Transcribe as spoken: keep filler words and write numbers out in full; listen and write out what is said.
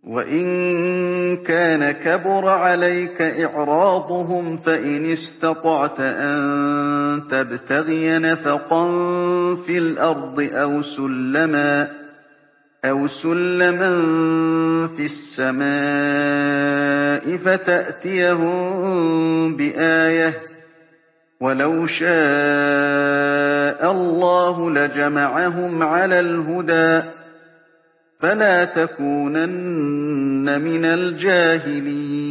وَإِن كَانَ كَبُرَ عَلَيْكَ إِعْرَاضُهُمْ فَإِنِ اسْتَطَعْتَ أَن تَبْتَغِيَ نَفَقًا فِي الْأَرْضِ أَوْ سُلَّمًا فِي السَّمَاءِ فَتَأْتِيَهُم بِآيَةٍ ۚ وَلَوْ شَاءَ اللَّهُ لَجَمَعَهُمْ عَلَى الْهُدَىٰ فَلَا تَكُونَنَّ مِنَ الْجَاهِلِينَ